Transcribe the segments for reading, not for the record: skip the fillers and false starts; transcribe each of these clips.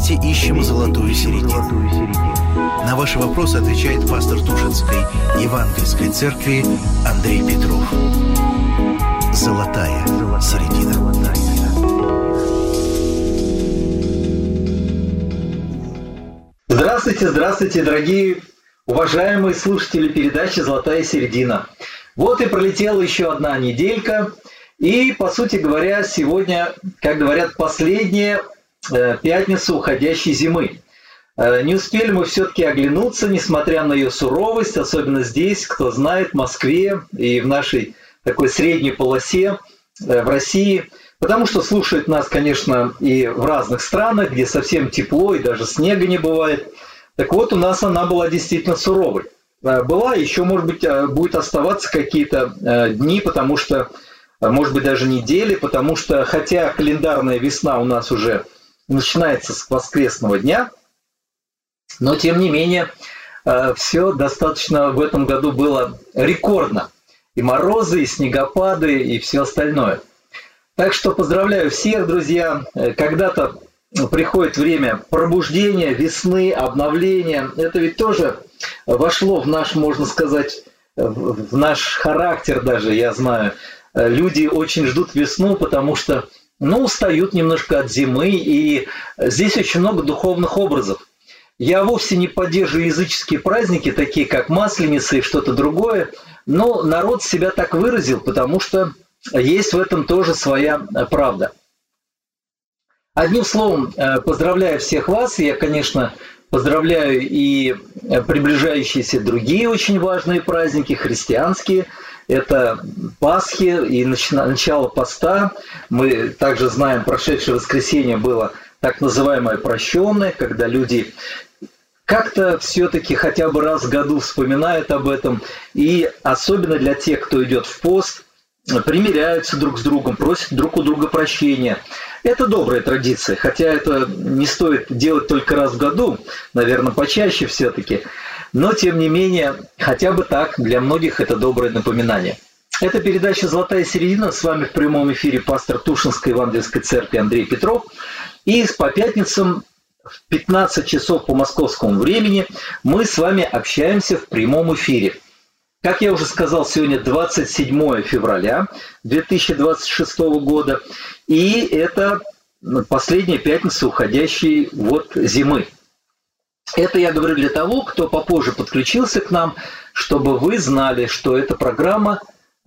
вместе ищем золотую середину. На ваши вопросы отвечает пастор Тушинской Евангельской церкви Андрей Петров. Золотая середина. Здравствуйте, дорогие, уважаемые слушатели передачи «Золотая середина». Вот и пролетела еще одна неделька. И, по сути говоря, сегодня, как говорят, последняя пятница уходящей зимы. Не успели мы все-таки оглянуться, несмотря на ее суровость, особенно здесь, кто знает, в Москве и в нашей такой средней полосе в России. Потому что слушают нас, конечно, и в разных странах, где совсем тепло и даже снега не бывает. Так вот, у нас она была действительно суровой. Была, еще, может быть, будет оставаться какие-то дни, потому что, может быть, даже недели, потому что, хотя календарная весна у нас уже начинается с воскресного дня, но, тем не менее, все достаточно в этом году было рекордно. И морозы, и снегопады, и все остальное. Так что поздравляю всех, друзья. Когда-то приходит время пробуждения, весны, обновления. Это ведь тоже вошло в наш, можно сказать, в наш характер даже, я знаю. Люди очень ждут весну, потому что, устают немножко от зимы, и здесь очень много духовных образов. Я вовсе не поддерживаю языческие праздники, такие как Масленица и что-то другое, но народ себя так выразил, потому что есть в этом тоже своя правда. Одним словом, поздравляю всех вас. Я, конечно, поздравляю и приближающиеся другие очень важные праздники, христианские. Это Пасхи и начало поста. Мы также знаем, прошедшее воскресенье было так называемое прощенное, когда люди как-то все-таки хотя бы раз в году вспоминают об этом. И особенно для тех, кто идет в пост, примиряются друг с другом, просят друг у друга прощения. Это добрая традиция, хотя это не стоит делать только раз в году, наверное, почаще все-таки. Но, тем не менее, хотя бы так, для многих это доброе напоминание. Это передача «Золотая середина». С вами в прямом эфире пастор Тушинской Евангельской церкви Андрей Петров. И по пятницам в 15 часов по московскому времени мы с вами общаемся в прямом эфире. Как я уже сказал, сегодня 27 февраля 2026 года, и это последняя пятница уходящей зимы. Это я говорю для того, кто попозже подключился к нам, чтобы вы знали, что эта программа,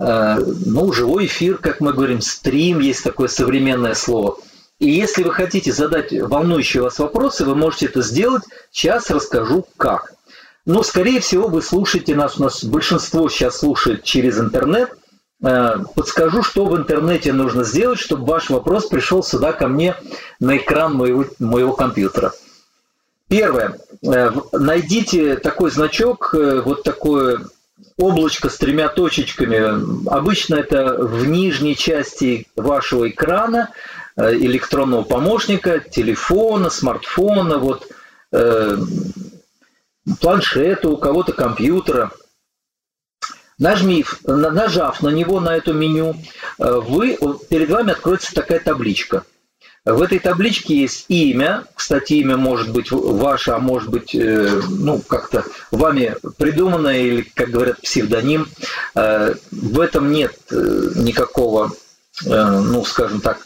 живой эфир, как мы говорим, стрим, есть такое современное слово. И если вы хотите задать волнующие вас вопросы, вы можете это сделать. Сейчас расскажу, как. Но, скорее всего, вы слушаете нас, у нас большинство сейчас слушает через интернет. Подскажу, что в интернете нужно сделать, чтобы ваш вопрос пришел сюда ко мне на экран моего компьютера. Первое. Найдите такой значок, вот такое облачко с 3 точечками. Обычно это в нижней части вашего экрана, электронного помощника, телефона, смартфона, планшета, у кого-то компьютера. Нажав на него, на это меню, перед вами откроется такая табличка. В этой табличке есть имя. Кстати, имя может быть ваше, а может быть, как-то вами придуманное, или, как говорят, псевдоним. В этом нет никакого, скажем так,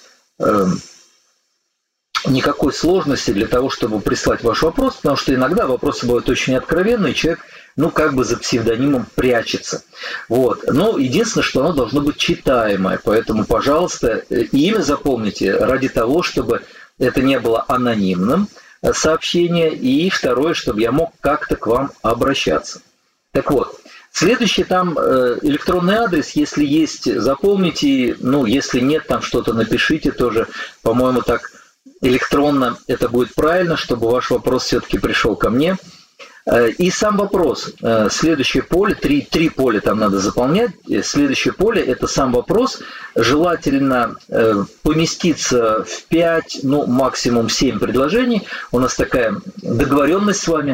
никакой сложности для того, чтобы прислать ваш вопрос, потому что иногда вопросы бывают очень откровенные, и человек, за псевдонимом прячется. Но единственное, что оно должно быть читаемое, поэтому, пожалуйста, имя запомните ради того, чтобы это не было анонимным сообщение, и второе, чтобы я мог как-то к вам обращаться. Так вот, следующий там электронный адрес, если есть, запомните, если нет, там что-то напишите тоже, по-моему, так электронно это будет правильно, чтобы ваш вопрос все-таки пришел ко мне. И сам вопрос. Следующее поле, три поля там надо заполнять. Следующее поле – это сам вопрос. Желательно поместиться в 5, максимум 7 предложений. У нас такая договоренность с вами.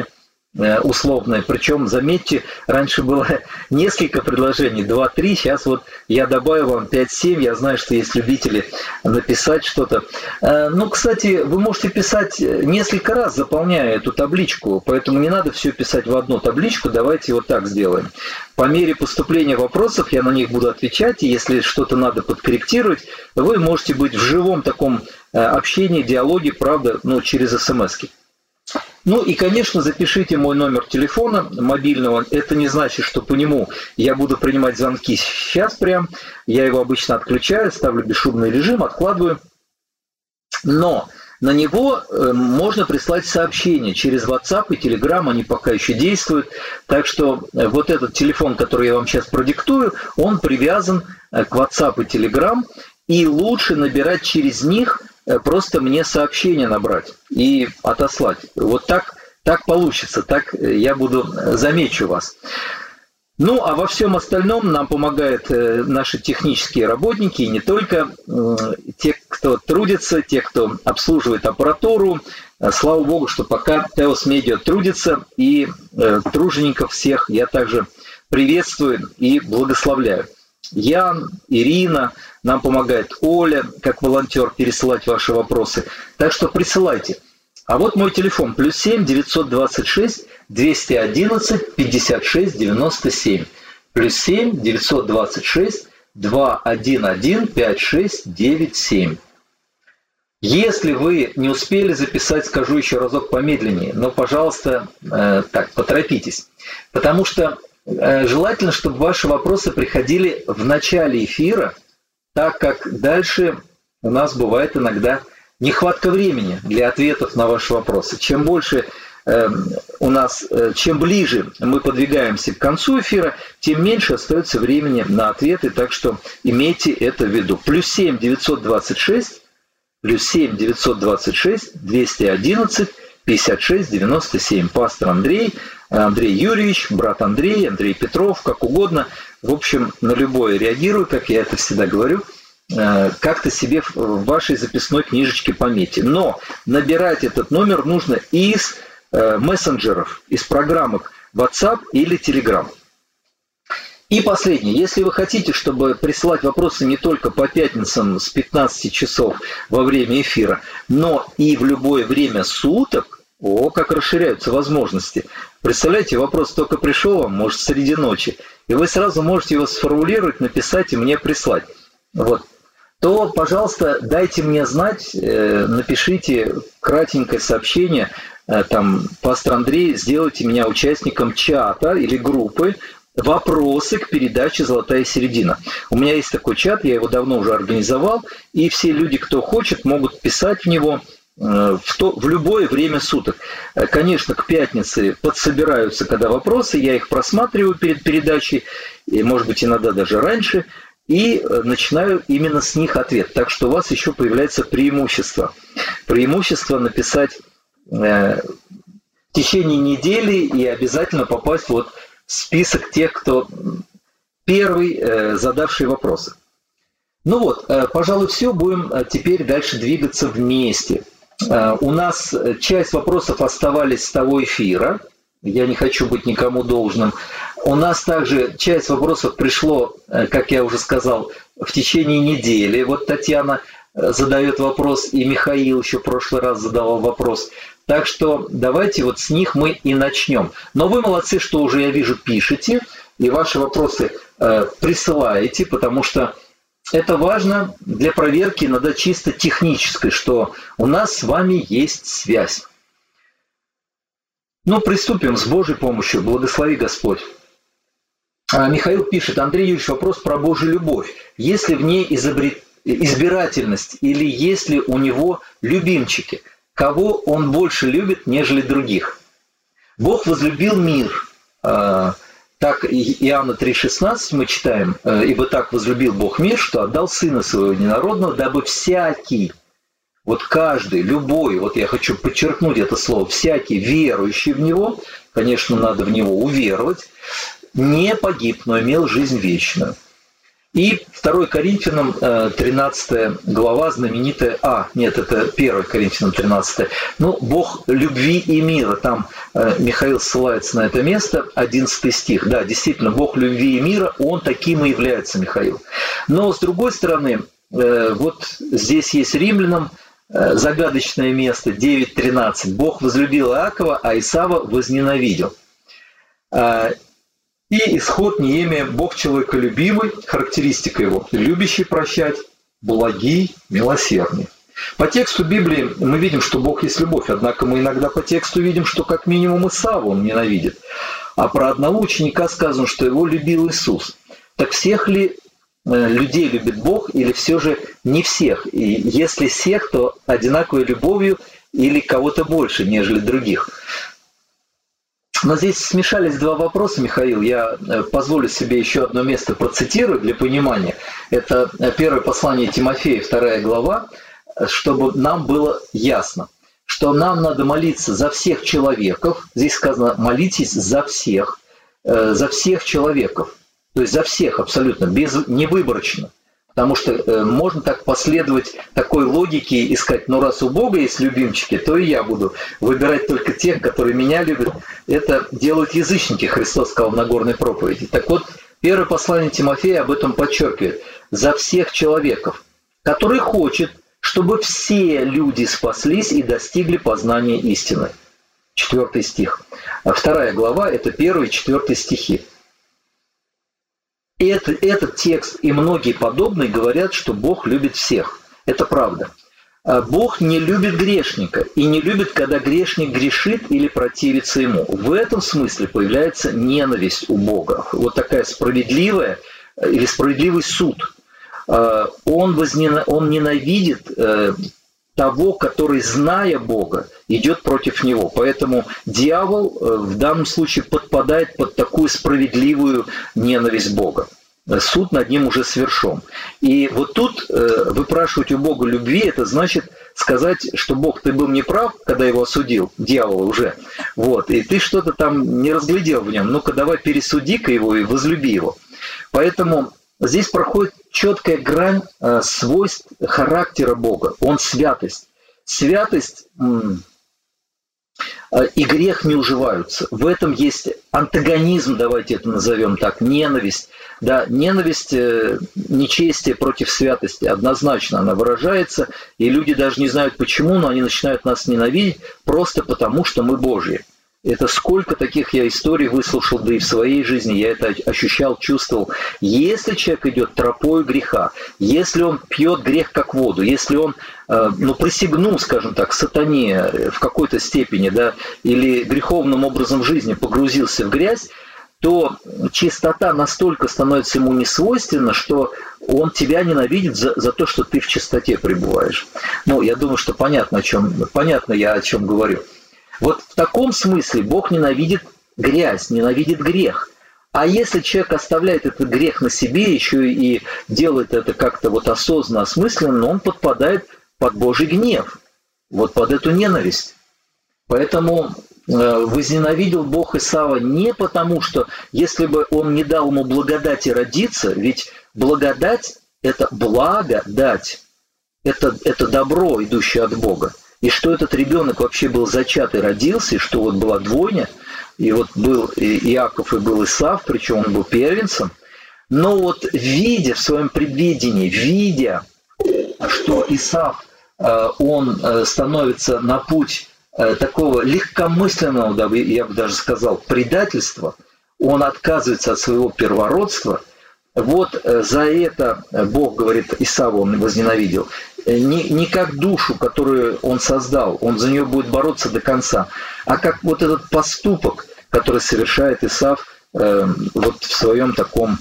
условное. Причем, заметьте, раньше было несколько предложений, 2-3, сейчас вот я добавил вам 5-7, я знаю, что есть любители написать что-то. Ну, кстати, вы можете писать несколько раз, заполняя эту табличку, поэтому не надо все писать в одну табличку, давайте вот так сделаем. По мере поступления вопросов я на них буду отвечать, и если что-то надо подкорректировать, вы можете быть в живом таком общении, диалоге, правда, через смс-ки. Ну и, конечно, запишите мой номер телефона мобильного. Это не значит, что по нему я буду принимать звонки сейчас прям. Я его обычно отключаю, ставлю бесшумный режим, откладываю. Но на него можно прислать сообщения через WhatsApp и Telegram, они пока еще действуют. Так что вот этот телефон, который я вам сейчас продиктую, он привязан к WhatsApp и Telegram. И лучше набирать через них, просто мне сообщение набрать и отослать. Вот так получится, так я замечу вас. Ну, а во всем остальном нам помогают наши технические работники, и не только те, кто трудится, те, кто обслуживает аппаратуру. Слава Богу, что пока Теос Медиа трудится, и тружеников всех я также приветствую и благословляю. Ян, Ирина, нам помогает Оля, как волонтер, пересылать ваши вопросы. Так что присылайте. А вот мой телефон, +7 926 211 56 97. +7 926 211 56 97. Если вы не успели записать, скажу еще разок помедленнее, но, пожалуйста, поторопитесь. Потому что желательно, чтобы ваши вопросы приходили в начале эфира, так как дальше у нас бывает иногда нехватка времени для ответов на ваши вопросы. Чем больше чем ближе мы подвигаемся к концу эфира, тем меньше остается времени на ответы, так что имейте это в виду. +7 926 211 56 97. Пастор Андрей Юрьевич, брат Андрей Петров, как угодно. В общем, на любое реагирую, как я это всегда говорю. Как-то себе в вашей записной книжечке пометьте. Но набирать этот номер нужно из мессенджеров, из программок WhatsApp или Telegram. И последнее. Если вы хотите, чтобы присылать вопросы не только по пятницам с 15 часов во время эфира, но и в любое время суток, как расширяются возможности. Представляете, вопрос только пришел вам, может, среди ночи, и вы сразу можете его сформулировать, написать и мне прислать. Вот. То, пожалуйста, дайте мне знать, напишите кратенькое сообщение, пастор Андрей, сделайте меня участником чата или группы «Вопросы к передаче «Золотая середина». У меня есть такой чат, я его давно уже организовал, и все люди, кто хочет, могут писать в него в любое время суток. Конечно, к пятнице подсобираются, когда вопросы, я их просматриваю перед передачей, и, может быть, иногда даже раньше, и начинаю именно с них ответ. Так что у вас еще появляется преимущество. Преимущество написать в течение недели и обязательно попасть в список тех, кто первый задавший вопросы. Ну вот, пожалуй, все. Будем теперь дальше двигаться вместе. У нас часть вопросов оставались с того эфира. Я не хочу быть никому должным. У нас также часть вопросов пришло, как я уже сказал, в течение недели. Вот Татьяна задает вопрос, и Михаил еще в прошлый раз задавал вопрос. Так что давайте с них мы и начнем. Но вы молодцы, что уже, я вижу, пишете, и ваши вопросы присылаете, потому что это важно для проверки, иногда чисто технической, что у нас с вами есть связь. Ну, приступим с Божьей помощью. Благослови Господь. Михаил пишет: Андрей Юрьевич, вопрос про Божью любовь. Есть ли в ней избирательность или есть ли у него любимчики? Кого он больше любит, нежели других? Бог возлюбил мир. Так Иоанна 3,16 мы читаем: «Ибо так возлюбил Бог мир, что отдал Сына Своего Единородного, дабы всякий, каждый, любой, я хочу подчеркнуть это слово, всякий верующий в Него, конечно, надо в Него уверовать, не погиб, но имел жизнь вечную». И 2 Коринфянам 13 глава, знаменитая... это 1 Коринфянам 13. Бог любви и мира. Там Михаил ссылается на это место, 11 стих. Да, действительно, Бог любви и мира, Он таким и является, Михаил. Но, с другой стороны, вот здесь есть Римлянам загадочное место, 9:13. Бог возлюбил Иакова, а Исава возненавидел. И исход Неемия: Бог человеколюбивый, характеристика его: любящий прощать, благий, милосердный. По тексту Библии мы видим, что Бог есть любовь, однако мы иногда по тексту видим, что как минимум Исаву он ненавидит. А про одного ученика сказано, что его любил Иисус. Так всех ли людей любит Бог или все же не всех? И если всех, то одинаковой любовью или кого-то больше, нежели других? Но здесь смешались два вопроса, Михаил. Я позволю себе еще одно место процитировать для понимания. Это первое послание Тимофея, 2 глава, чтобы нам было ясно, что нам надо молиться за всех человеков. Здесь сказано: молитесь за всех человеков. То есть за всех абсолютно, невыборочно. Потому что можно так последовать такой логике и сказать: раз у Бога есть любимчики, то и я буду выбирать только тех, которые меня любят. Это делают язычники, Христос сказал в Нагорной проповеди. Так вот, первое послание Тимофея об этом подчеркивает: за всех человеков, который хочет, чтобы все люди спаслись и достигли познания истины. 4 стих. 2 глава – это 1 и 4 стихи. Этот текст и многие подобные говорят, что Бог любит всех. Это правда. Бог не любит грешника и не любит, когда грешник грешит или противится ему. В этом смысле появляется ненависть у Бога. Вот такая справедливая или справедливый суд. Он ненавидит того, который, зная Бога, идет против него. Поэтому дьявол в данном случае подпадает под такую справедливую ненависть Бога. Суд над ним уже совершен. И вот тут выпрашивать у Бога любви, это значит сказать, что Бог, ты был неправ, когда его осудил, дьявола уже, и ты что-то там не разглядел в нем. Ну-ка, давай пересуди-ка его и возлюби его. Поэтому здесь проходит четкая грань свойств характера Бога. Он святость. Святость и грех не уживаются. В этом есть антагонизм, давайте это назовем так, ненависть. Да, ненависть, нечестие против святости. Однозначно она выражается, и люди даже не знают почему, но они начинают нас ненавидеть просто потому, что мы Божьи. Это сколько таких я историй выслушал, да и в своей жизни я это ощущал, чувствовал. Если человек идет тропой греха, если он пьет грех как воду, если он присягнул, скажем так, сатане в какой-то степени, да, или греховным образом жизни погрузился в грязь, то чистота настолько становится ему несвойственна, что он тебя ненавидит за то, что ты в чистоте пребываешь. Я думаю, что понятно я о чем говорю. Вот в таком смысле Бог ненавидит грязь, ненавидит грех. А если человек оставляет этот грех на себе, еще и делает это как-то осознанно, осмысленно, он подпадает под Божий гнев, под эту ненависть. Поэтому возненавидел Бог Исава не потому, что если бы он не дал ему благодати родиться, ведь благодать – это благодать, это добро, идущее от Бога. И что этот ребенок вообще был зачат и родился, и что была двойня, и был Иаков и был Исав, причем он был первенцем. Но видя в своем предвидении, видя, что Исав, он становится на путь такого легкомысленного, я бы даже сказал, предательства, он отказывается от своего первородства. За это Бог, говорит, Исава он возненавидел. Не как душу, которую он создал, он за нее будет бороться до конца, а как этот поступок, который совершает Исав в своем таком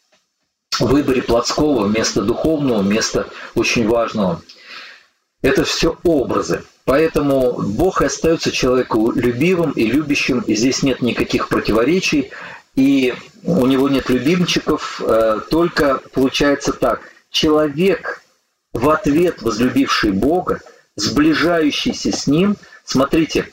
выборе плотского вместо духовного, вместо очень важного. Это все образы. Поэтому Бог остается человеку любивым и любящим, и здесь нет никаких противоречий, и у него нет любимчиков, только получается так. Человек, в ответ возлюбивший Бога, сближающийся с Ним, смотрите,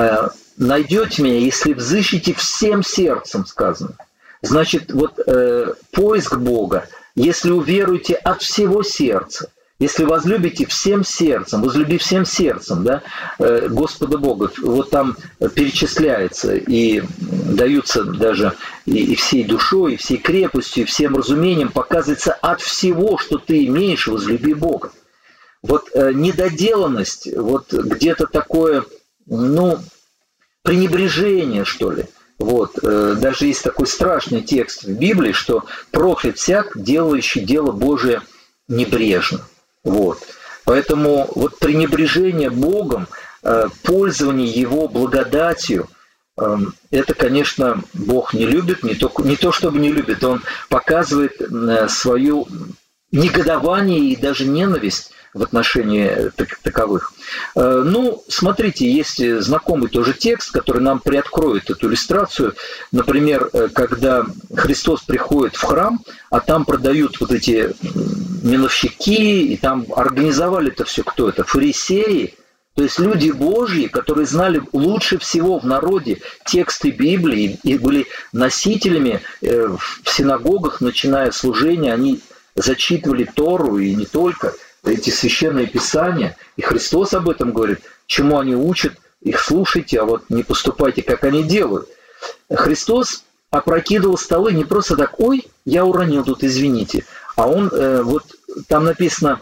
найдете меня, если взыщете всем сердцем, сказано. Значит, поиск Бога если уверуете от всего сердца, если возлюбите всем сердцем, возлюби всем сердцем, да, Господа Бога, вот там перечисляется и даются даже и всей душой, и всей крепостью, и всем разумением, показывается от всего, что ты имеешь, возлюби Бога. Вот недоделанность, вот где-то такое, пренебрежение, что ли. Вот, даже есть такой страшный текст в Библии, что проклят всяк, делающий дело Божие небрежно. Вот. Поэтому вот пренебрежение Богом, пользование Его благодатью, это, конечно, Бог не любит, не то чтобы не любит, Он показывает свое негодование и даже ненависть в отношении таковых. Смотрите, есть знакомый тоже текст, который нам приоткроет эту иллюстрацию. Например, когда Христос приходит в храм, а там продают вот эти миновщики, и там организовали это все кто это? Фарисеи, то есть люди Божьи, которые знали лучше всего в народе тексты Библии и были носителями в синагогах, начиная служение, они зачитывали Тору и не только, эти священные писания, и Христос об этом говорит, чему они учат, их слушайте, а вот не поступайте, как они делают. Христос опрокидывал столы не просто так, ой, я уронил тут, извините, а он, вот там написано,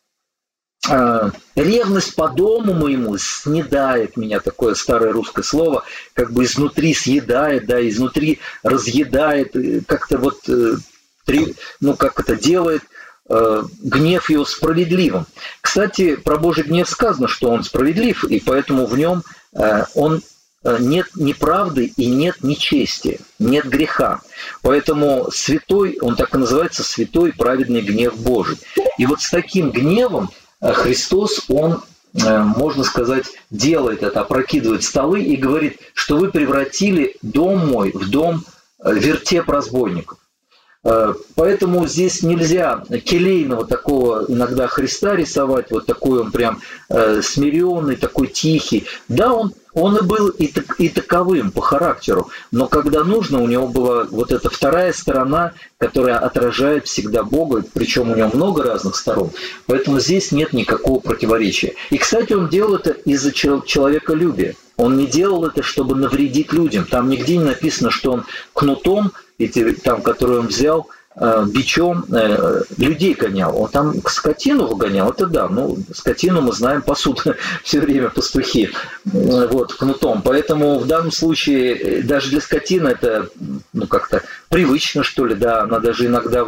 ревность по дому моему снедает меня, такое старое русское слово, как бы изнутри съедает, да, изнутри разъедает, как-то вот, как это делает, гнев его справедливым. Кстати, про Божий гнев сказано, что он справедлив, и поэтому в нем нет неправды и нет нечестия, нет греха. Поэтому святой, он так и называется, святой праведный гнев Божий. И вот с таким гневом Христос, он, можно сказать, делает это, опрокидывает столы и говорит, что вы превратили дом мой в дом вертеп разбойников. Поэтому здесь нельзя келейного такого иногда Христа рисовать, вот такой он прям смиренный, такой тихий. Да, он и был и таковым по характеру, но когда нужно, у него была вот эта вторая сторона, которая отражает всегда Бога, причем у него много разных сторон. Поэтому здесь нет никакого противоречия. И, кстати, он делал это из-за человеколюбия. Он не делал это, чтобы навредить людям. Там нигде не написано, что он кнутом, который он взял, бичом людей гонял. Он там скотину выгонял, это да. Скотину мы знаем, пасут все время пастухи кнутом. Поэтому в данном случае даже для скотины это как-то привычно, что ли, да. Она даже иногда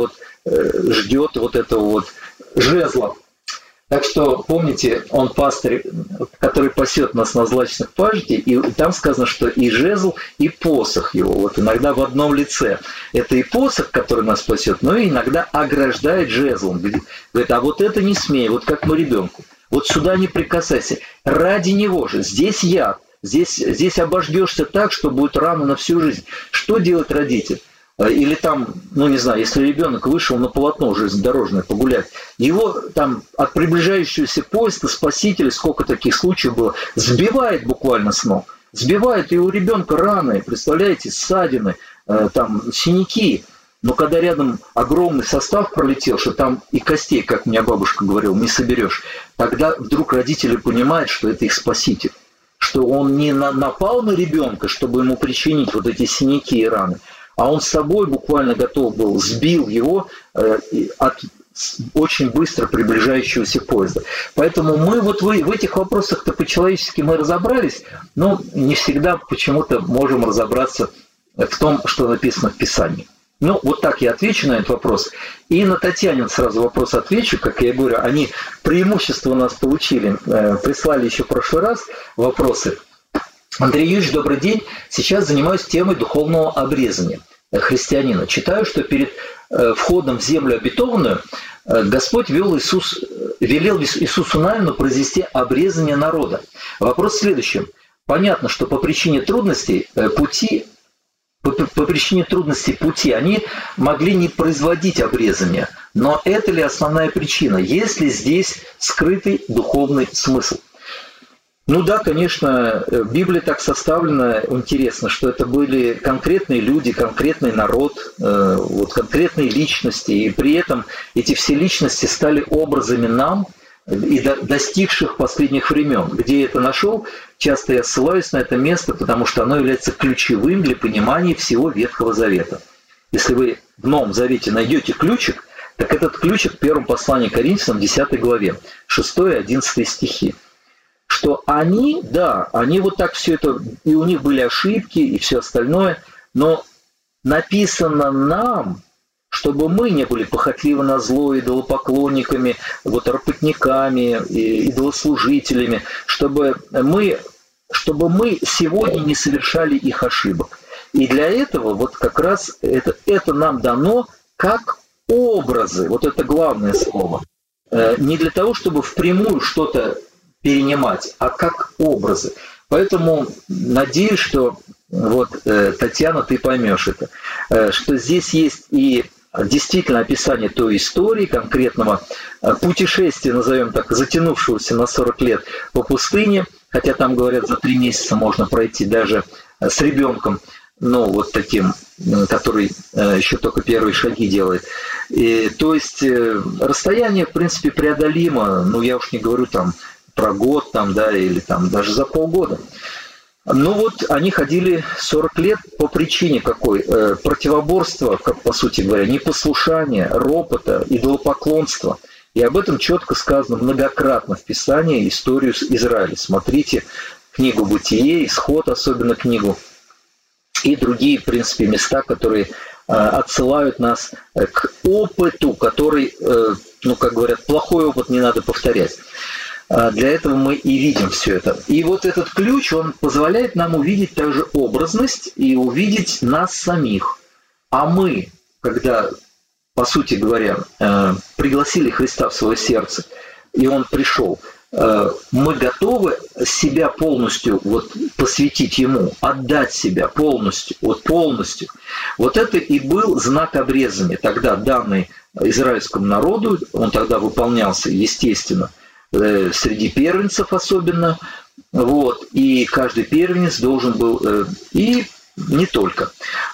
ждет этого жезла. Так что, помните, он пастырь, который пасет нас на злачных пажите, и там сказано, что и жезл, и посох его, иногда в одном лице. Это и посох, который нас спасет, но и иногда ограждает жезлом. Говорит, а вот это не смей, вот как мы ребенку. Вот сюда не прикасайся. Ради него же. Здесь яд. Здесь обождешься так, что будет рана на всю жизнь. Что делает родитель? Или там, если ребенок вышел на полотно железнодорожное погулять, его там от приближающегося поезда спасителя, сколько таких случаев было, сбивает буквально с ног. Сбивает, и у ребенка раны, представляете, ссадины, там синяки. Но когда рядом огромный состав пролетел, что там и костей, как мне бабушка говорила, не соберешь, тогда вдруг родители понимают, что это их спаситель. Что он не напал на ребенка, чтобы ему причинить вот эти синяки и раны, а он с собой буквально готов был, сбил его от очень быстро приближающегося поезда. Поэтому мы в этих вопросах-то по-человечески мы разобрались, но не всегда почему-то можем разобраться в том, что написано в Писании. Вот так я отвечу на этот вопрос. И на Татьянин сразу вопрос отвечу. Как я говорю, они преимущество у нас получили. Прислали еще в прошлый раз вопросы. Андрей Юрьевич, добрый день. Сейчас занимаюсь темой духовного обрезания христианина. Читаю, что перед входом в землю обетованную Господь велел Иисусу Навину произвести обрезание народа. Вопрос в следующем. Понятно, что по причине трудностей пути они могли не производить обрезание. Но это ли основная причина? Есть ли здесь скрытый духовный смысл? Ну да, конечно, Библия так составлена, интересно, что это были конкретные люди, конкретный народ, вот конкретные личности, и при этом эти все личности стали образами нам и достигших последних времен. Где я это нашел, часто я ссылаюсь на это место, потому что оно является ключевым для понимания всего Ветхого Завета. Если вы в Новом Завете найдете ключик, так этот ключик в первом послании к Коринфянам, 10 главе, 6-11 стихи. Что они, да, они вот так все это, и у них были ошибки, и все остальное, но написано нам, чтобы мы не были похотливы на зло, идолопоклонниками, вот ропотниками, идолослужителями, чтобы мы сегодня не совершали их ошибок. И для этого вот как раз это нам дано как образы, вот это главное слово. Не для того, чтобы впрямую что-то перенимать, а как образы. Поэтому надеюсь, что вот, Татьяна, ты поймешь это, что здесь есть и действительно описание той истории, конкретного путешествия, назовем так, затянувшегося на 40 лет по пустыне, хотя там, говорят, за 3 месяца можно пройти даже с ребенком, ну, вот таким, который еще только первые шаги делает. И, то есть расстояние, в принципе, преодолимо, ну, я уж не говорю там про год, там, да, или там даже за полгода. Ну вот они ходили 40 лет по причине какой? Противоборства, как по сути говоря, непослушания, ропота, идолопоклонства. И об этом четко сказано многократно в Писании, историю Израиля. Смотрите книгу «Бытие», «Исход», особенно книгу, и другие, в принципе, места, которые отсылают нас к опыту, который, ну, как говорят, плохой опыт не надо повторять. Для этого мы и видим все это. И вот этот ключ, он позволяет нам увидеть также образность и увидеть нас самих. А мы, когда, по сути говоря, пригласили Христа в свое сердце, и Он пришел, мы готовы себя полностью вот посвятить Ему, отдать себя полностью, вот полностью. Вот это и был знак обрезания, тогда данный израильскому народу, он тогда выполнялся, естественно, среди первенцев особенно, вот, и каждый первенец должен был, и не только,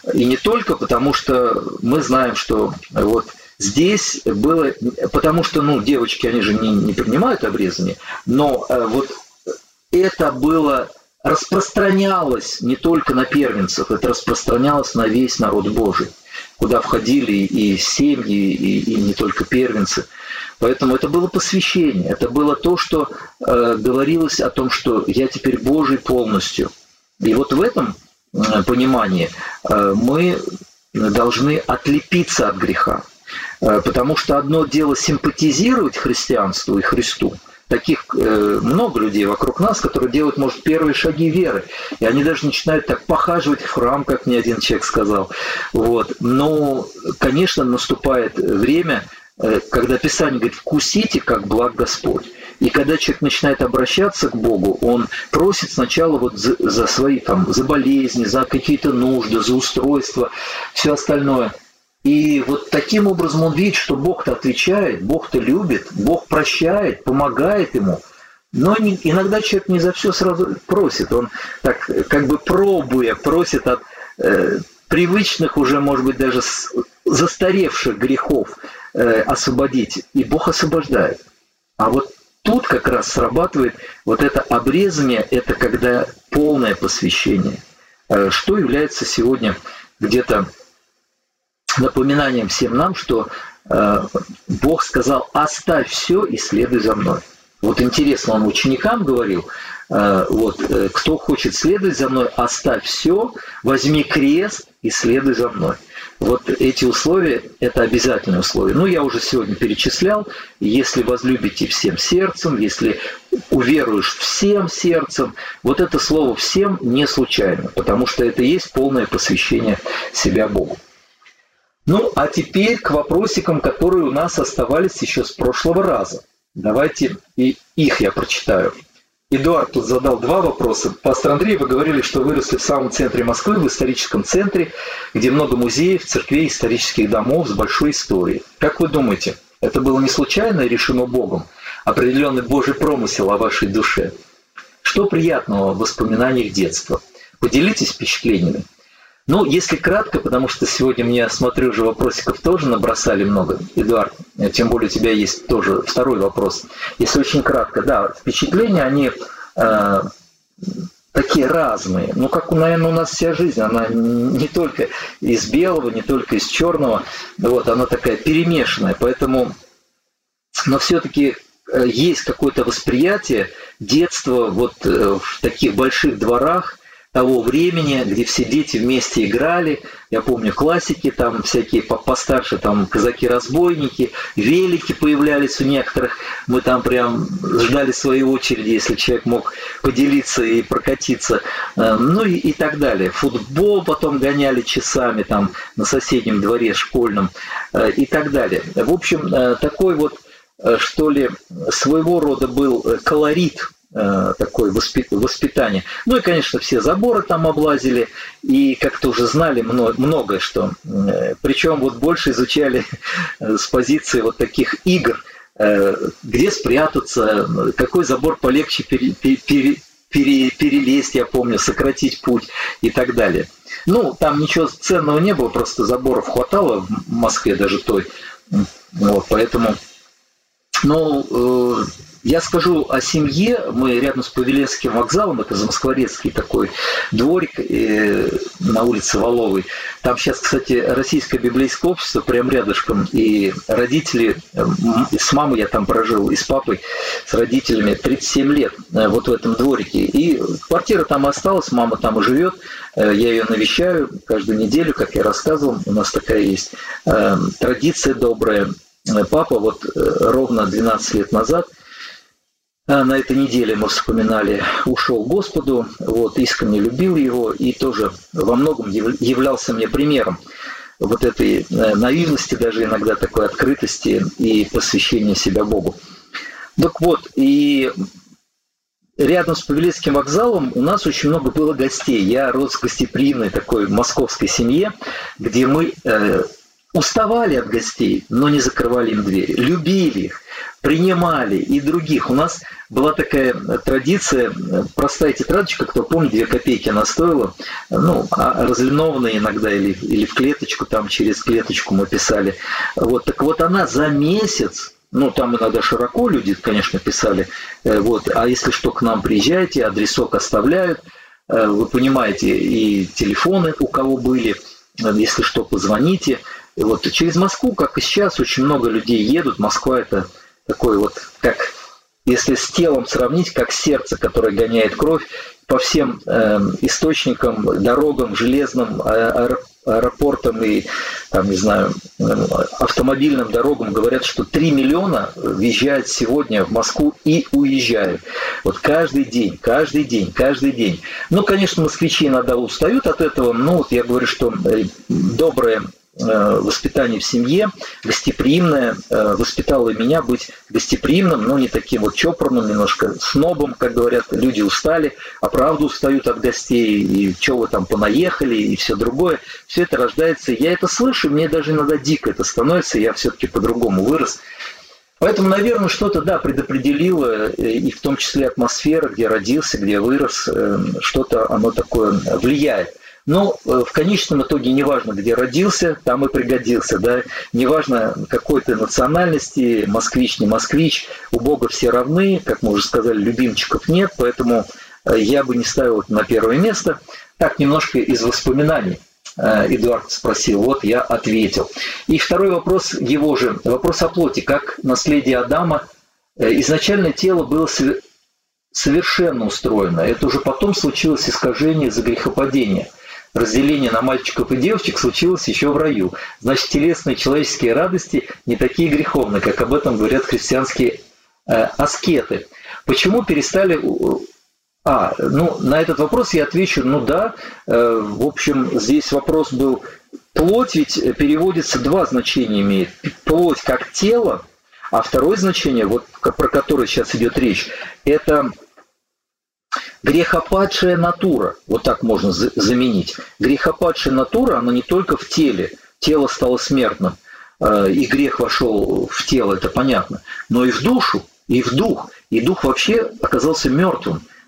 потому что мы знаем, что вот здесь было, потому что, ну, девочки, они же не принимают обрезание, но вот это было, распространялось не только на первенцев, это распространялось на весь народ Божий, куда входили и семьи, и не только первенцы. Поэтому это было посвящение, это было то, что говорилось о том, что я теперь Божий полностью. И вот в этом понимании мы должны отлепиться от греха. Потому что одно дело симпатизировать христианству и Христу. Таких много людей вокруг нас, которые делают, может, первые шаги веры. И они даже начинают так похаживать в храм, как мне один человек сказал. Вот. Но, конечно, наступает время, когда Писание говорит: «Вкусите, как благ Господь». И когда человек начинает обращаться к Богу, он просит сначала вот за свои там, за болезни, за какие-то нужды, за устройство, все остальное. И вот таким образом он видит, что Бог-то отвечает, Бог-то любит, Бог прощает, помогает ему. Но иногда человек не за все сразу просит. Он так как бы пробуя, просит от привычных уже, может быть, даже застаревших грехов освободить. И Бог освобождает. А вот тут как раз срабатывает вот это обрезание, это когда полное посвящение, что является сегодня где-то напоминанием всем нам, что Бог сказал: «Оставь все и следуй за мной». Вот интересно, Он ученикам говорил: вот, кто хочет следовать за мной, оставь все, возьми крест и следуй за мной. Вот эти условия – это обязательные условия. Ну, я уже сегодня перечислял. Если возлюбите всем сердцем, если уверуешь всем сердцем, вот это слово «всем» не случайно, потому что это и есть полное посвящение себя Богу. Ну, а теперь к вопросикам, которые у нас оставались еще с прошлого раза. Давайте и их я прочитаю. Эдуард тут задал 2 вопроса. Пастор Андрей, вы говорили, что выросли в самом центре Москвы, в историческом центре, где много музеев, церквей, исторических домов с большой историей. Как вы думаете, это было не случайно и решено Богом? Определенный Божий промысел о вашей душе? Что приятного в воспоминаниях детства? Поделитесь впечатлениями. Ну, если кратко, потому что сегодня мне, смотрю, уже вопросиков тоже набросали много. Эдуард, тем более у тебя есть тоже второй вопрос. Если очень кратко, да, впечатления, они такие разные. Ну, как, наверное, у нас вся жизнь, она не только из белого, не только из черного, вот, она такая перемешанная. Поэтому, но все-таки есть какое-то восприятие детства вот в таких больших дворах того времени, где все дети вместе играли. Я помню классики, там всякие постарше, там казаки-разбойники, велики появлялись у некоторых. Мы там прям ждали своей очереди, если человек мог поделиться и прокатиться. Ну и так далее. Футбол потом гоняли часами там на соседнем дворе школьном и так далее. В общем, такой вот, что ли, своего рода был колорит такое воспитание. Ну и, конечно, все заборы там облазили, и как-то уже знали многое что. Причем вот больше изучали с позиции вот таких игр, где спрятаться, какой забор полегче перелезть, я помню, сократить путь и так далее. Ну, там ничего ценного не было, просто заборов хватало в Москве даже той. Вот, поэтому... Ну, я скажу о семье. Мы рядом с Павелецким вокзалом, это Замоскворецкий такой дворик на улице Воловой. Там сейчас, кстати, Российское библейское общество прям рядышком. И родители, с мамой я там прожил, и с папой, с родителями 37 лет вот в этом дворике. И квартира там осталась, мама там и живет. Я ее навещаю каждую неделю, как я рассказывал. У нас такая есть традиция добрая. Папа вот ровно 12 лет назад, на этой неделе мы вспоминали, ушел к Господу, вот, искренне любил его и тоже во многом являлся мне примером вот этой наивности, даже иногда такой открытости и посвящения себя Богу. Так вот, и рядом с Павелецким вокзалом у нас очень много было гостей. Я рос в гостеприимной такой московской семье, где мы... уставали от гостей, но не закрывали им двери. Любили их, принимали и других. У нас была такая традиция, простая тетрадочка, кто помнит, 2 копейки она стоила, ну, разлинованная иногда или в клеточку, там через клеточку мы писали. Вот, так вот она за месяц, ну, там иногда широко люди, конечно, писали, вот, а если что, к нам приезжайте, адресок оставляют, вы понимаете, и телефоны у кого были, если что, позвоните. И вот через Москву, как и сейчас, очень много людей едут. Москва – это такой вот, как если с телом сравнить, как сердце, которое гоняет кровь по всем источникам, дорогам, железным аэропортам и, там, не знаю, автомобильным дорогам. Говорят, что 3 миллиона въезжают сегодня в Москву и уезжают. Вот каждый день. Ну, конечно, москвичи иногда устают от этого, но вот я говорю, что доброе воспитание в семье, гостеприимное, воспитало меня быть гостеприимным, но не таким вот чопорным, немножко снобом, как говорят, люди устали, а правда устают от гостей, и что вы там понаехали, и все другое. Все это рождается, я это слышу, мне даже иногда дико это становится, я все-таки по-другому вырос. Поэтому, наверное, что-то, да, предопределило, и в том числе атмосфера, где родился, где вырос, что-то оно такое влияет. Но в конечном итоге неважно, где родился, там и пригодился. Да? Неважно, какой ты национальности, москвич, не москвич, у Бога все равны, как мы уже сказали, любимчиков нет, поэтому я бы не ставил это на первое место. Так, немножко из воспоминаний. Эдуард спросил, вот я ответил. И второй вопрос его же, вопрос о плоти. Как наследие Адама, изначально тело было совершенно устроено. Это уже потом случилось искажение из-за грехопадения. Разделение на мальчиков и девочек случилось еще в раю. Значит, телесные человеческие радости не такие греховные, как об этом говорят христианские аскеты. Почему перестали... на этот вопрос я отвечу, в общем, здесь вопрос был, плоть ведь переводится, 2 значения имеет. Плоть как тело, а второе значение, вот про которое сейчас идет речь, это грехопадшая натура, вот так можно заменить. Грехопадшая натура, она не только в теле, тело стало смертным, и грех вошел в тело, это понятно, но и в душу, и в дух. И дух вообще оказался мертвым.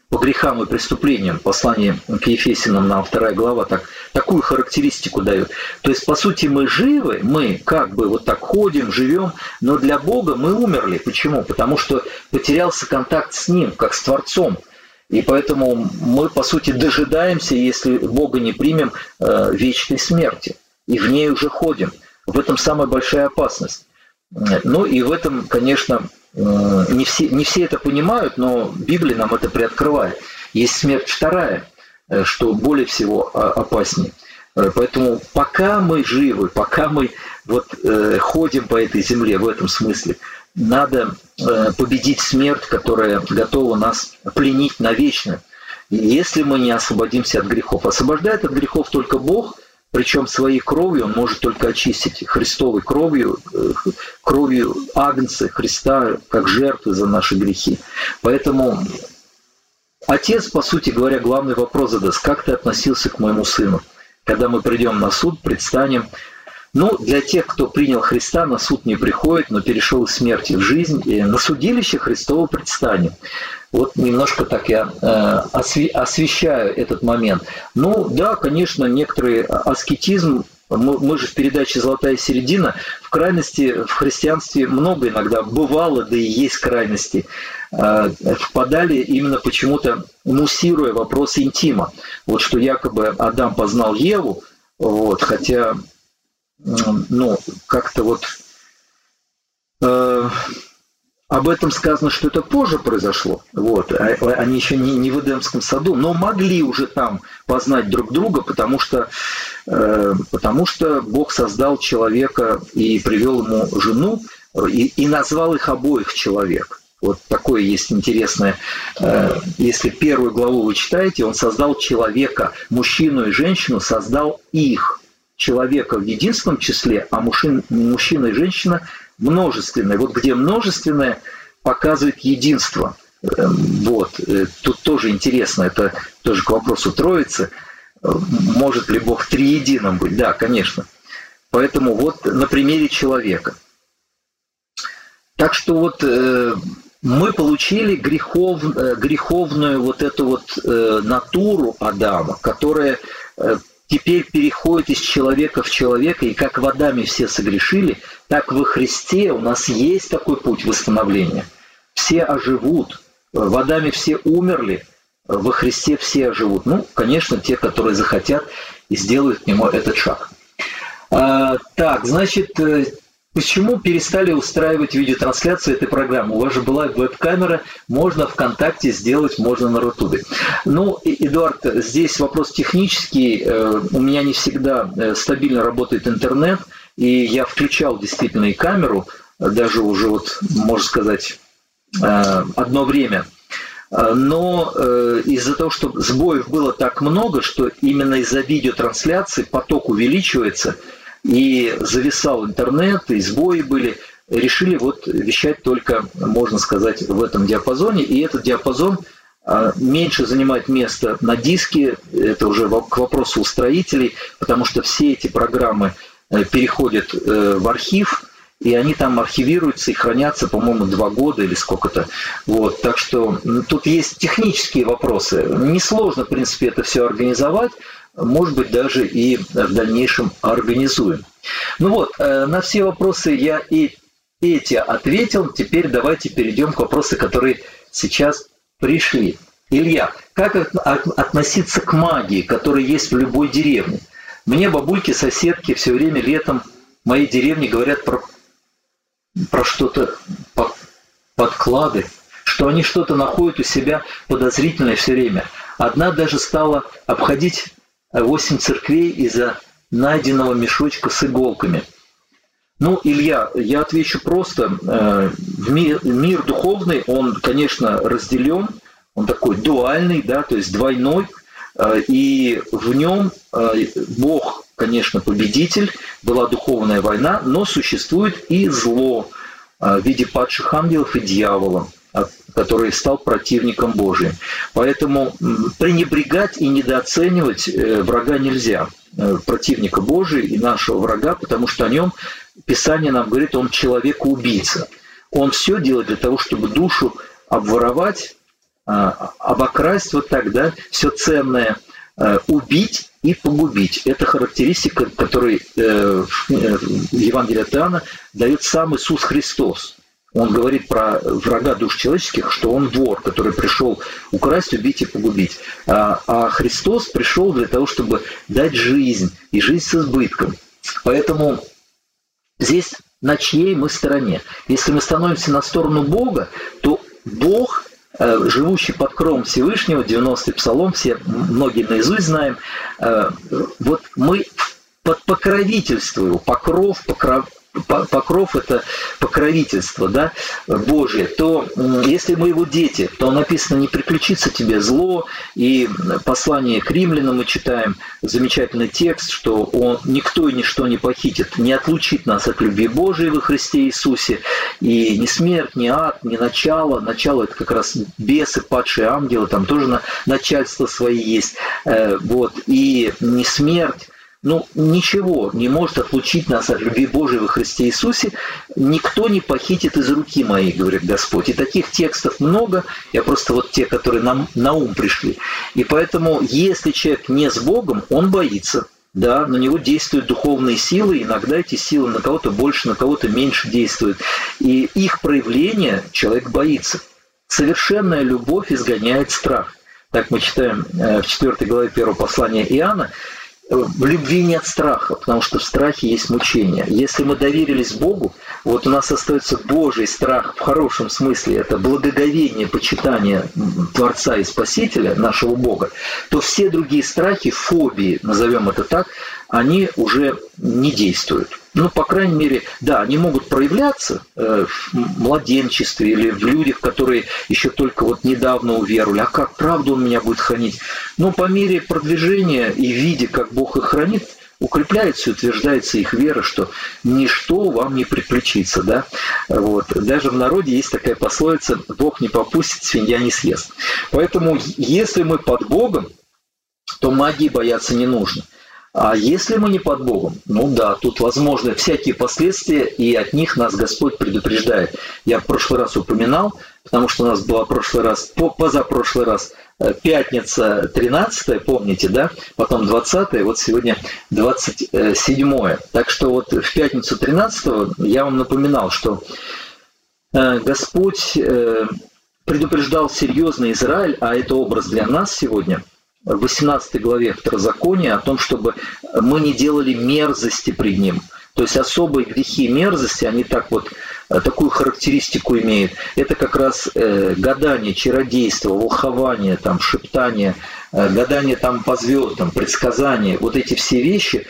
по грехам и преступлениям. Послание к Ефесянам нам 2 глава такую характеристику дает. То есть, по сути, мы живы, мы как бы вот так ходим, живем, но для Бога мы умерли. Почему? Потому что потерялся контакт с Ним, как с Творцом. И поэтому мы, по сути, дожидаемся, если Бога не примем, вечной смерти. И в ней уже ходим. В этом самая большая опасность. Ну и в этом, конечно, не все это понимают, но Библия нам это приоткрывает. Есть смерть вторая, что более всего опаснее. Поэтому пока мы живы, пока мы ходим по этой земле в этом смысле, надо победить смерть, которая готова нас пленить навечно, если мы не освободимся от грехов. Освобождает от грехов только Бог, причем своей кровью Он может только очистить, Христовой кровью, кровью Агнца Христа, как жертвы за наши грехи. Поэтому Отец, по сути говоря, главный вопрос задаст: как ты относился к моему сыну? Когда мы придем на суд, предстанем. Ну, для тех, кто принял Христа, на суд не приходит, но перешел из смерти в жизнь, и на судилище Христово предстанем. Вот немножко так я освещаю этот момент. Ну, да, конечно, некоторый аскетизм. Мы же в передаче «Золотая середина». В крайности в христианстве много иногда бывало, да и есть крайности. Впадали именно почему-то, муссируя вопрос интима. Вот что якобы Адам познал Еву, хотя... как-то об этом сказано, что это позже произошло. Они еще не в Эдемском саду, но могли уже там познать друг друга, потому что Бог создал человека и привел ему жену, и назвал их обоих человек. Вот такое есть интересное. Если 1 главу вы читаете, Он создал человека, мужчину и женщину, создал их. Человека в единственном числе, а мужчина и женщина множественное. Вот где множественное показывает единство. Тут тоже интересно, это тоже к вопросу Троицы. Может ли Бог триединым быть? Да, конечно. Поэтому на примере человека. Так что мы получили греховную эту натуру Адама, которая теперь переходит из человека в человека, и как в Адаме все согрешили, так во Христе у нас есть такой путь восстановления. Все оживут. В Адаме все умерли, во Христе все оживут. Ну, конечно, те, которые захотят и сделают к нему этот шаг. Почему перестали устраивать видеотрансляцию этой программы? У вас же была веб-камера, можно ВКонтакте сделать, можно на Рутубе. Ну, Эдуард, здесь вопрос технический. У меня не всегда стабильно работает интернет, и я включал действительно и камеру, даже уже, можно сказать, одно время. Но из-за того, что сбоев было так много, что именно из-за видеотрансляции поток увеличивается, и зависал интернет, и сбои были, решили вещать только, можно сказать, в этом диапазоне. И этот диапазон меньше занимает место на диске, это уже к вопросу устроителей, потому что все эти программы переходят в архив, и они там архивируются и хранятся, по-моему, 2 года или сколько-то. Так что тут есть технические вопросы. Несложно, в принципе, это все организовать. Может быть, даже и в дальнейшем организуем. На все вопросы я и эти ответил. Теперь давайте перейдем к вопросам, которые сейчас пришли. Илья, как относиться к магии, которая есть в любой деревне? Мне бабульки, соседки все время летом в моей деревне говорят про что-то, подклады, что они что-то находят у себя подозрительное все время. Одна даже стала обходить 8 церквей из-за найденного мешочка с иголками. Илья, я отвечу просто. Мир духовный, он, конечно, разделен, он такой дуальный, да, то есть двойной, и в нем Бог, конечно, победитель, была духовная война, но существует и зло в виде падших ангелов и дьявола, который стал противником Божиим. Поэтому пренебрегать и недооценивать врага нельзя, противника Божия и нашего врага, потому что о нем Писание нам говорит, он человек-убийца. Он все делает для того, чтобы душу обворовать обокрасть вот так, да, все ценное, убить и погубить. Это характеристика, которую в Евангелии от Иоанна дает сам Иисус Христос. Он говорит про врага душ человеческих, что он вор, который пришел украсть, убить и погубить. А Христос пришел для того, чтобы дать жизнь, и жизнь с избытком. Поэтому здесь на чьей мы стороне? Если мы становимся на сторону Бога, то Бог, живущий под кровом Всевышнего, 90-й Псалом, все многие наизусть знаем, вот мы под покровительство его, покров – это покровительство, да, Божие, то если мы его дети, то написано «не приключится тебе зло», и послание к римлянам мы читаем незамечательный текст, что никто и ничто не похитит, не отлучит нас от любви Божией во Христе Иисусе, и ни смерть, ни ад, ни начало. Начало – это как раз бесы, падшие ангелы, там тоже начальство свои есть, вот, и ни смерть. Ничего не может отлучить нас от любви Божией во Христе Иисусе. Никто не похитит из руки моей, говорит Господь. И таких текстов много. Я просто вот те, которые нам на ум пришли. И поэтому, если человек не с Богом, он боится. Да, на него действуют духовные силы. Иногда эти силы на кого-то больше, на кого-то меньше действуют. И их проявление человек боится. Совершенная любовь изгоняет страх. Так мы читаем в 4 главе 1 послания Иоанна. В любви нет страха, потому что в страхе есть мучение. Если мы доверились Богу, вот у нас остается Божий страх в хорошем смысле, это благоговение, почитание Творца и Спасителя, нашего Бога, то все другие страхи, фобии, назовем это так, они уже не действуют. По крайней мере, да, они могут проявляться в младенчестве или в людях, которые еще только вот недавно уверовали. А как, правда, он меня будет хранить? Но по мере продвижения и видя, как Бог их хранит, укрепляется и утверждается их вера, что ничто вам не приключится. Да? Вот. Даже в народе есть такая пословица «Бог не попустит, свинья не съест». Поэтому, если мы под Богом, то магии бояться не нужно. А если мы не под Богом, тут возможны всякие последствия, и от них нас Господь предупреждает. Я в прошлый раз упоминал, потому что у нас была позапрошлый раз пятница 13-я, помните, да? Потом 20-я, вот сегодня 27-е. Так что вот в пятницу 13-го я вам напоминал, что Господь предупреждал серьезно Израиль, а это образ для нас сегодня, в 18 главе Второзакония о том, чтобы мы не делали мерзости пред Ним. То есть особые грехи и мерзости, они такую характеристику имеют. Это как раз гадание, чародейство, волхование, шептание, гадание по звездам, предсказание. Вот эти все вещи,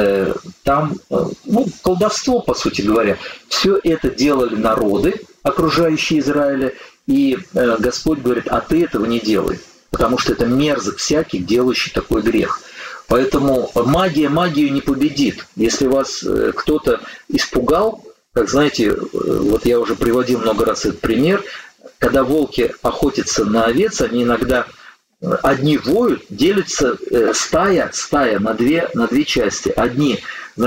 колдовство, по сути говоря. Все это делали народы, окружающие Израиля, и Господь говорит, а ты этого не делай. Потому что это мерзок всякий, делающий такой грех. Поэтому магия магию не победит. Если вас кто-то испугал, как знаете, вот я уже приводил много раз этот пример, когда волки охотятся на овец, они иногда одни воют, делятся стая на две части. Одни,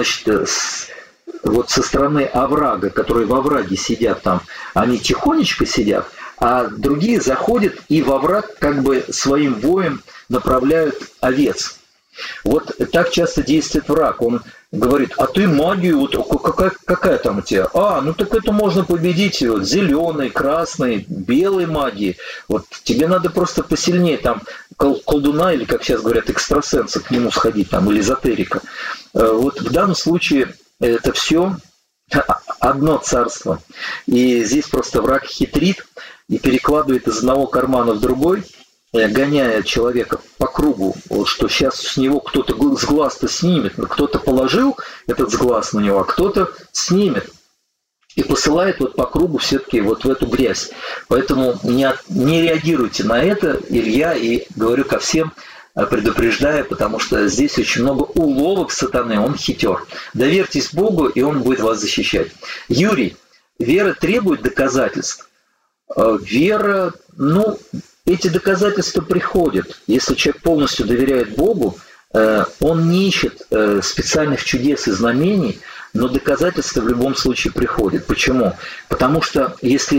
вот со стороны оврага, которые во овраге сидят там, они тихонечко сидят, а другие заходят и во враг своим воем направляют овец. Вот так часто действует враг. Он говорит, а ты магию, какая там у тебя? Так это можно победить зеленой, красной, белой магией. Вот тебе надо просто посильнее колдуна, или, как сейчас говорят, экстрасенса, к нему сходить, или эзотерика. Вот в данном случае это все одно царство. И здесь просто враг хитрит и перекладывает из одного кармана в другой, гоняя человека по кругу, что сейчас с него кто-то с глаз-то снимет, кто-то положил этот глаз на него, а кто-то снимет. И посылает по кругу все-таки в эту грязь. Поэтому не реагируйте на это, Илья, и говорю ко всем, предупреждая, потому что здесь очень много уловок сатаны, он хитер. Доверьтесь Богу, и Он будет вас защищать. Юрий, вера требует доказательств. Вера, эти доказательства приходят. Если человек полностью доверяет Богу, он не ищет специальных чудес и знамений, но доказательства в любом случае приходят. Почему? Потому что если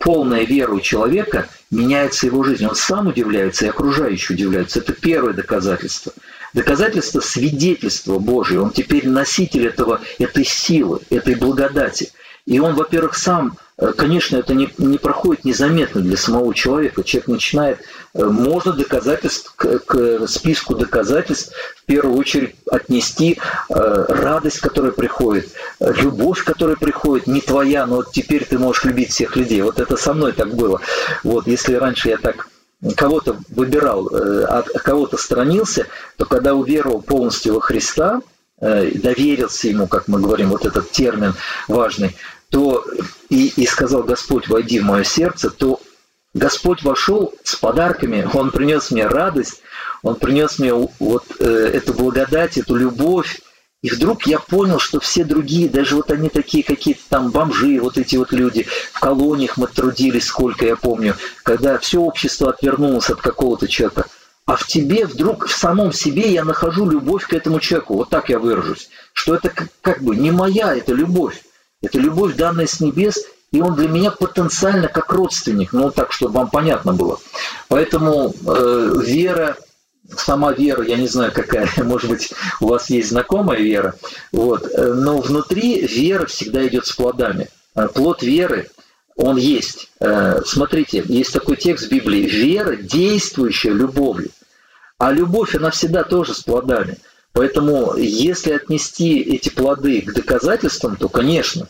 полная вера у человека, меняется его жизнь. Он сам удивляется, и окружающие удивляются. Это первое доказательство. Доказательство свидетельства Божие. Он теперь носитель этой силы, этой благодати. И он, во-первых, сам, конечно, это не проходит незаметно для самого человека. Человек начинает, можно доказательств к списку доказательств в первую очередь отнести радость, которая приходит, любовь, которая приходит, не твоя, но вот теперь ты можешь любить всех людей. Вот это со мной так было. Вот если раньше я так кого-то выбирал, от кого-то сторонился, то когда уверовал полностью во Христа, доверился Ему, как мы говорим, вот этот термин важный, то и сказал: Господь, войди в мое сердце, то Господь вошел с подарками, Он принес мне радость, Он принес мне вот эту благодать, эту любовь. И вдруг я понял, что все другие, даже вот они такие какие-то там бомжи, вот эти вот люди, в колониях мы трудились, сколько я помню, когда все общество отвернулось от какого-то человека, а в тебе вдруг, в самом себе я нахожу любовь к этому человеку, вот так я выражусь, что это как бы не моя, это любовь, данная с небес, и он для меня потенциально как родственник, ну так, чтобы вам понятно было. Поэтому вера, сама вера, я не знаю какая, может быть, у вас есть знакомая вера, вот, но внутри вера всегда идет с плодами. Плод веры, он есть. Смотрите, есть такой текст в Библии: вера, действующая любовью. А любовь, она всегда тоже с плодами. Поэтому, если отнести эти плоды к доказательствам, то, конечно,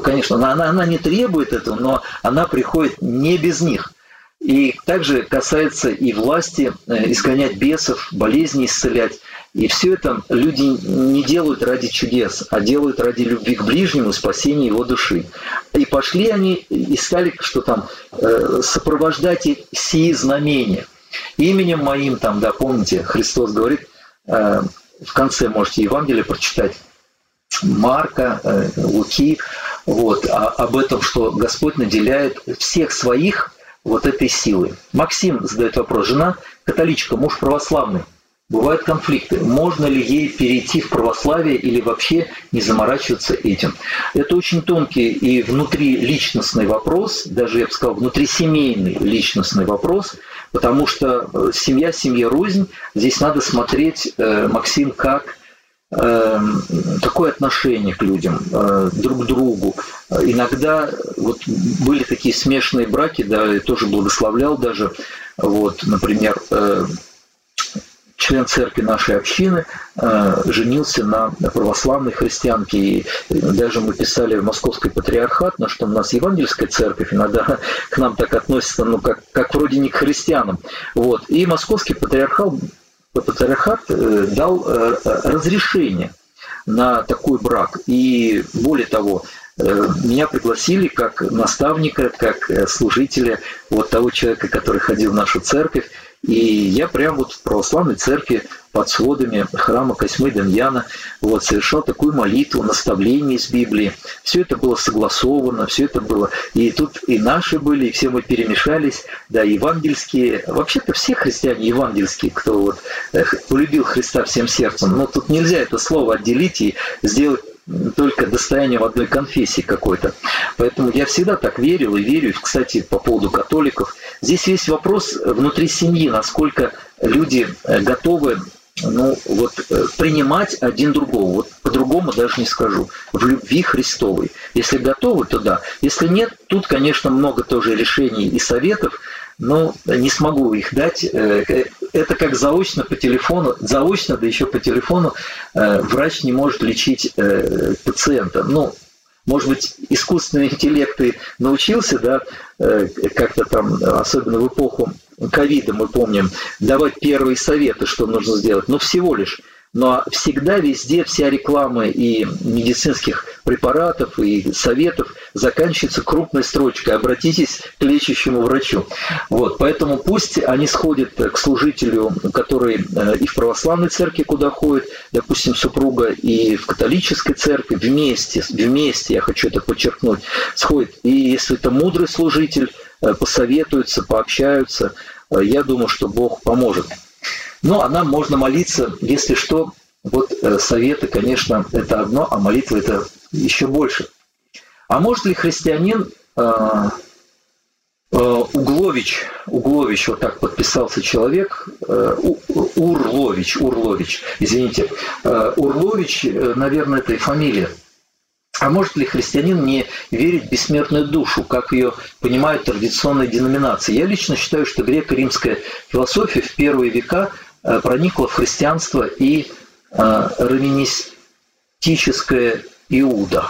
она не требует этого, но она приходит не без них. И также касается и власти изгонять бесов, болезни исцелять. И все это люди не делают ради чудес, а делают ради любви к ближнему, спасения его души. И пошли они и стали, что там, сопровождать сии знамения. Именем моим, там, да, помните, Христос говорит, в конце можете Евангелие прочитать, Марка, Луки, вот, об этом, что Господь наделяет всех своих вот этой силой. Максим задает вопрос: жена католичка, муж православный. Бывают конфликты. Можно ли ей перейти в православие или вообще не заморачиваться этим? Это очень тонкий и внутриличностный вопрос, даже, я бы сказал, внутрисемейный личностный вопрос, потому что семья рознь. Здесь надо смотреть, Максим, как такое отношение к людям, друг к другу. Иногда вот были такие смешанные браки, да, я тоже благословлял даже, вот, например, член церкви нашей общины женился на православной христианке. И даже мы писали в Московский патриархат, но что у нас евангельская церковь, иногда к нам так относится, ну, как вроде не к христианам. Вот. И Московский патриархат дал разрешение на такой брак. И более того, меня пригласили как наставника, как служителя вот того человека, который ходил в нашу церковь. И я прямо вот в православной церкви под сводами храма Косьмы Демьяна вот, совершал такую молитву, наставление из Библии. Все это было согласовано, все это было. И тут и наши были, и все мы перемешались, да, евангельские. Вообще-то все христиане евангельские, кто вот полюбил Христа всем сердцем. Но тут нельзя это слово отделить и сделать только достоянием одной конфессии какой-то. Поэтому я всегда так верил и верю. Кстати, по поводу католиков. Здесь есть вопрос внутри семьи, насколько люди готовы, ну, вот, принимать один другого. Вот по-другому даже не скажу. В любви Христовой. Если готовы, то да. Если нет, тут, конечно, много тоже решений и советов, но не смогу их дать. Это как заочно по телефону, заочно, да еще по телефону, врач не может лечить пациента. Ну, может быть, искусственный интеллект и научился, да, как-то там, особенно в эпоху ковида, мы помним, давать первые советы, что нужно сделать, но всего лишь. Но всегда, везде, вся реклама и медицинских препаратов, и советов заканчивается крупной строчкой: обратитесь к лечащему врачу. Вот, поэтому пусть они сходят к служителю, который и в православной церкви, куда ходит, допустим, супруга, и в католической церкви, вместе, я хочу это подчеркнуть, сходит. И если это мудрый служитель, посоветуются, пообщаются, я думаю, что Бог поможет. Ну, а нам можно молиться, если что, вот советы, конечно, это одно, а молитва это еще больше. А может ли христианин Углович, вот так подписался человек, Урлович, извините. Урлович, наверное, это и фамилия. А может ли христианин не верить в бессмертную душу, как ее понимают традиционные деноминации? Я лично считаю, что греко-римская философия в первые века проникла в христианство и раввинистическое Иуда.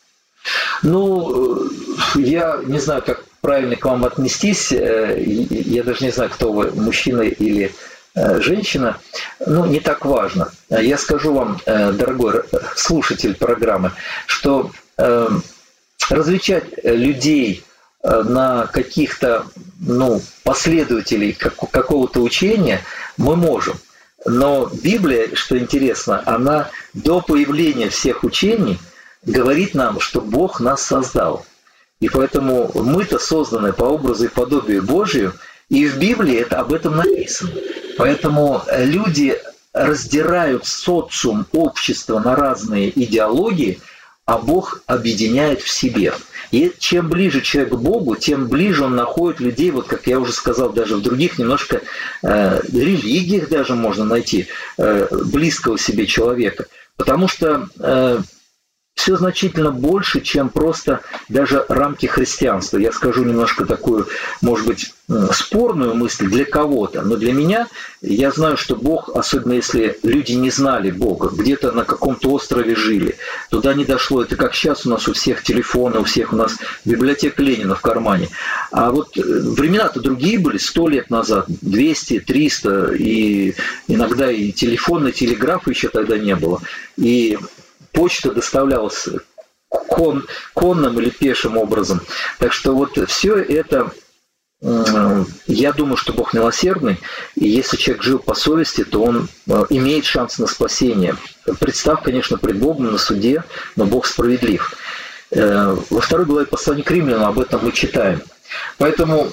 Ну, я не знаю, как правильно к вам отнестись. Я даже не знаю, кто вы, мужчина или женщина. Ну, не так важно. Я скажу вам, дорогой слушатель программы, что различать людей на каких-то последователей какого-то учения мы можем. Но Библия, что интересно, она до появления всех учений говорит нам, что Бог нас создал. И поэтому мы-то созданы по образу и подобию Божию, и в Библии это об этом написано. Поэтому люди раздирают социум, общество на разные идеологии, а Бог объединяет в себе. И чем ближе человек к Богу, тем ближе он находит людей, вот как я уже сказал, даже в других немножко религиях даже можно найти близкого себе человека. Потому что все значительно больше, чем просто даже рамки христианства. Я скажу немножко такую, может быть, спорную мысль для кого-то, но для меня, я знаю, что Бог, особенно если люди не знали Бога, где-то на каком-то острове жили, туда не дошло. Это как сейчас у нас у всех телефоны, у всех у нас библиотека Ленина в кармане. А вот времена-то другие были 100 лет назад, 200, 300, и иногда и телефон, и телеграфа еще тогда не было. И почта доставлялась конным или пешим образом. Так что вот все это, я думаю, что Бог милосердный, и если человек жил по совести, то он имеет шанс на спасение. Представ, конечно, пред Богом на суде, но Бог справедлив. Во 2 главе послания к Римлянам об этом мы читаем. Поэтому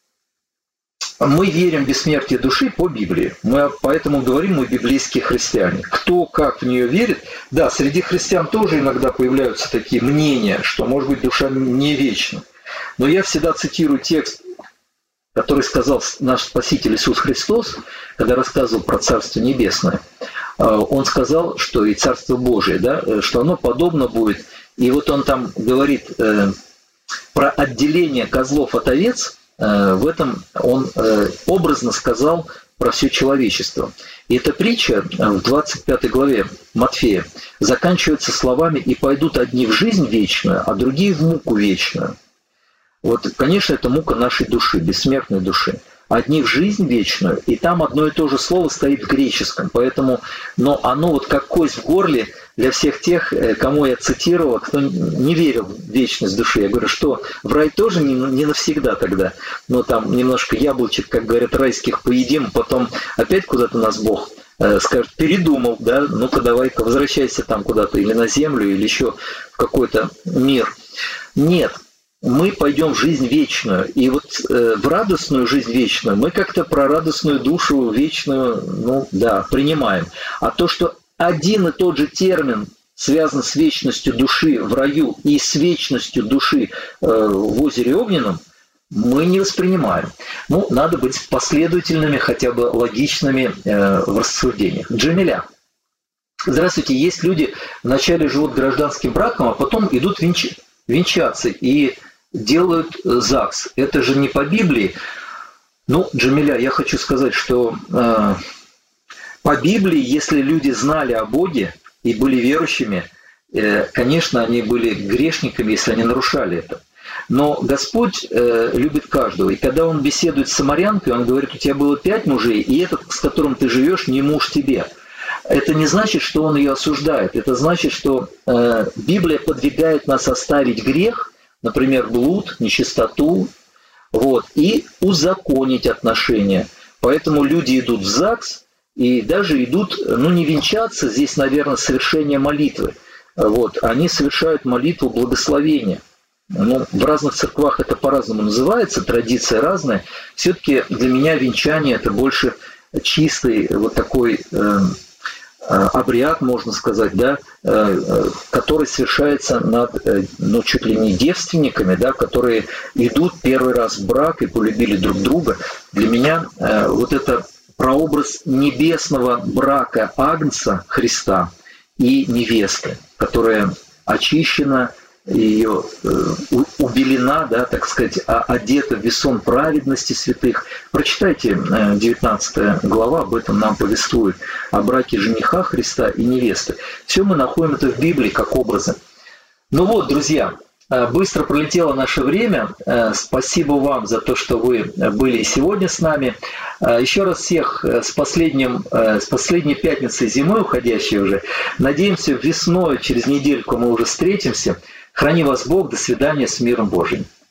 мы верим в бессмертие души по Библии. Поэтому говорим, мы библейские христиане. Кто как в нее верит, да, среди христиан тоже иногда появляются такие мнения, что, может быть, душа не вечна. Но я всегда цитирую текст, который сказал наш Спаситель Иисус Христос, когда рассказывал про Царство Небесное. Он сказал, что и Царство Божие, да, что оно подобно будет. И вот он там говорит про отделение козлов от овец. В этом он образно сказал про все человечество. И эта притча в 25 главе Матфея заканчивается словами «И пойдут одни в жизнь вечную, а другие в муку вечную». Вот, конечно, это мука нашей души, бессмертной души. Одни в жизнь вечную, и там одно и то же слово стоит в греческом. Поэтому, но оно вот как кость в горле для всех тех, кому я цитировал, кто не верил в вечность души. Я говорю, что в рай тоже не навсегда тогда. Но там немножко яблочек, как говорят, райских поедим, потом опять куда-то нас Бог скажет, передумал, да, ну-ка давай-ка возвращайся там куда-то или на землю, или еще в какой-то мир. Нет. Мы пойдем в жизнь вечную. И вот в радостную жизнь вечную мы как-то про радостную душу вечную, ну да, принимаем. А то, что один и тот же термин связан с вечностью души в раю и с вечностью души в озере Огненном, мы не воспринимаем. Ну, надо быть последовательными, хотя бы логичными в рассуждениях. Джамиля. Здравствуйте. Есть люди, вначале живут гражданским браком, а потом идут венчаться и делают ЗАГС. Это же не по Библии. Ну, Джамиля, я хочу сказать, что по Библии, если люди знали о Боге и были верующими, конечно, они были грешниками, если они нарушали это. Но Господь любит каждого. И когда Он беседует с самарянкой, Он говорит, у тебя было 5 мужей, и этот, с которым ты живешь, не муж тебе. Это не значит, что Он ее осуждает. Это значит, что Библия подвигает нас оставить грех, например, блуд, нечистоту, вот, и узаконить отношения. Поэтому люди идут в ЗАГС и даже идут, ну, не венчаться, здесь, наверное, совершение молитвы. Вот, они совершают молитву благословения. Ну, в разных церквах это по-разному называется, традиция разная. Все-таки для меня венчание – это больше чистый вот такой обряд, можно сказать, да, который совершается над, ну, чуть ли не девственниками, да, которые идут первый раз в брак и полюбили друг друга. Для меня вот это прообраз небесного брака Агнца Христа и невесты, которая очищена, ее убелена, да, так сказать, одета в весон праведности святых. Прочитайте 19 глава, об этом нам повествует, о браке жениха Христа и невесты. Все мы находим это в Библии как образы. Ну вот, друзья, быстро пролетело наше время. Спасибо вам за то, что вы были сегодня с нами. Еще раз всех с последней пятницей зимой, уходящей уже. Надеемся, весной, через недельку мы уже встретимся. Храни вас Бог. До свидания. С миром Божиим.